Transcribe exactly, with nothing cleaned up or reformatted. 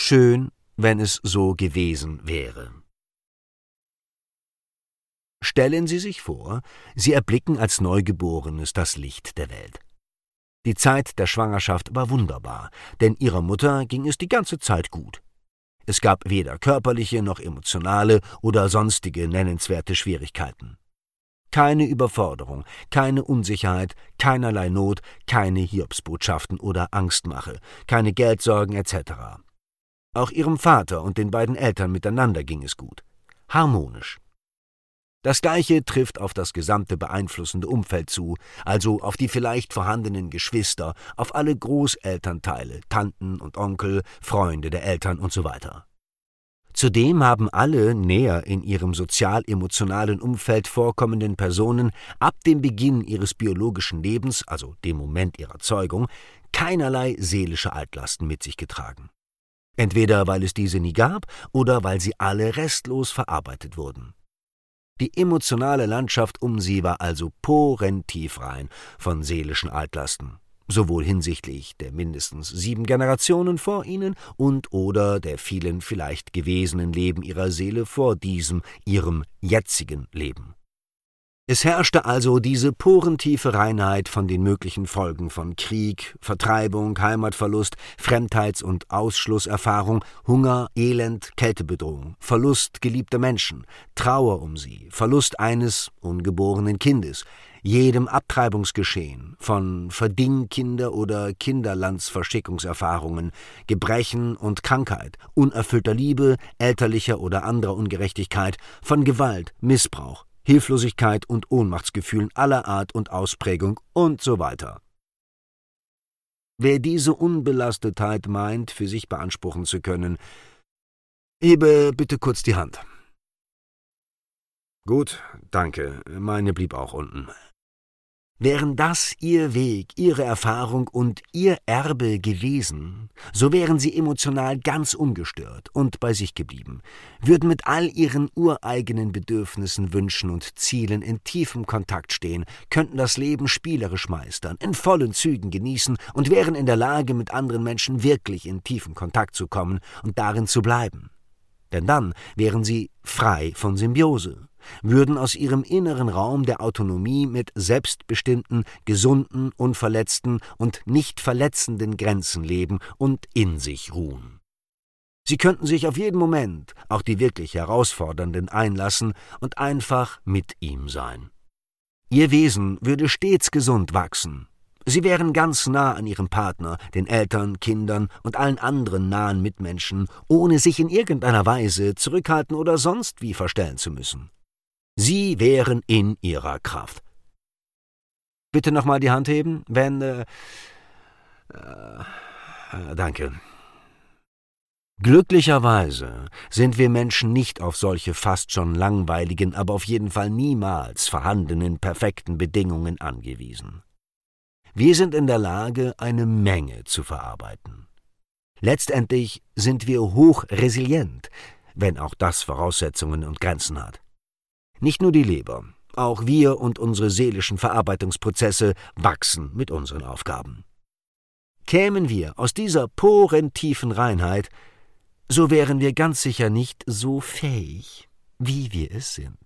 Schön, wenn es so gewesen wäre. Stellen Sie sich vor, Sie erblicken als Neugeborenes das Licht der Welt. Die Zeit der Schwangerschaft war wunderbar, denn Ihrer Mutter ging es die ganze Zeit gut. Es gab weder körperliche noch emotionale oder sonstige nennenswerte Schwierigkeiten. Keine Überforderung, keine Unsicherheit, keinerlei Not, keine Hiobsbotschaften oder Angstmache, keine Geldsorgen et cetera. Auch ihrem Vater und den beiden Eltern miteinander ging es gut. Harmonisch. Das Gleiche trifft auf das gesamte beeinflussende Umfeld zu, also auf die vielleicht vorhandenen Geschwister, auf alle Großelternteile, Tanten und Onkel, Freunde der Eltern und so weiter. Zudem haben alle näher in ihrem sozial-emotionalen Umfeld vorkommenden Personen ab dem Beginn ihres biologischen Lebens, also dem Moment ihrer Zeugung, keinerlei seelische Altlasten mit sich getragen. Entweder weil es diese nie gab oder weil sie alle restlos verarbeitet wurden. Die emotionale Landschaft um sie war also porentiefrein von seelischen Altlasten, sowohl hinsichtlich der mindestens sieben Generationen vor ihnen und oder der vielen vielleicht gewesenen Leben ihrer Seele vor diesem, ihrem jetzigen Leben. Es herrschte also diese porentiefe Reinheit von den möglichen Folgen von Krieg, Vertreibung, Heimatverlust, Fremdheits- und Ausschlusserfahrung, Hunger, Elend, Kältebedrohung, Verlust geliebter Menschen, Trauer um sie, Verlust eines ungeborenen Kindes, jedem Abtreibungsgeschehen, von Verdingkinder- oder Kinderlandsverschickungserfahrungen, Gebrechen und Krankheit, unerfüllter Liebe, elterlicher oder anderer Ungerechtigkeit, von Gewalt, Missbrauch, Hilflosigkeit und Ohnmachtsgefühlen aller Art und Ausprägung und so weiter. Wer diese Unbelastetheit meint, für sich beanspruchen zu können, hebe bitte kurz die Hand. Gut, danke, meine blieb auch unten. Wären das Ihr Weg, Ihre Erfahrung und Ihr Erbe gewesen, so wären Sie emotional ganz ungestört und bei sich geblieben, würden mit all Ihren ureigenen Bedürfnissen, Wünschen und Zielen in tiefem Kontakt stehen, könnten das Leben spielerisch meistern, in vollen Zügen genießen und wären in der Lage, mit anderen Menschen wirklich in tiefen Kontakt zu kommen und darin zu bleiben. Denn dann wären Sie frei von Symbiose, würden aus ihrem inneren Raum der Autonomie mit selbstbestimmten, gesunden, unverletzten und nicht verletzenden Grenzen leben und in sich ruhen. Sie könnten sich auf jeden Moment, auch die wirklich herausfordernden, einlassen und einfach mit ihm sein. Ihr Wesen würde stets gesund wachsen. Sie wären ganz nah an ihrem Partner, den Eltern, Kindern und allen anderen nahen Mitmenschen, ohne sich in irgendeiner Weise zurückhalten oder sonst wie verstellen zu müssen. Sie wären in ihrer Kraft. Bitte nochmal die Hand heben, wenn... Äh, äh, danke. Glücklicherweise sind wir Menschen nicht auf solche fast schon langweiligen, aber auf jeden Fall niemals vorhandenen perfekten Bedingungen angewiesen. Wir sind in der Lage, eine Menge zu verarbeiten. Letztendlich sind wir hochresilient, wenn auch das Voraussetzungen und Grenzen hat. Nicht nur die Leber, auch wir und unsere seelischen Verarbeitungsprozesse wachsen mit unseren Aufgaben. Kämen wir aus dieser porentiefen Reinheit, so wären wir ganz sicher nicht so fähig, wie wir es sind.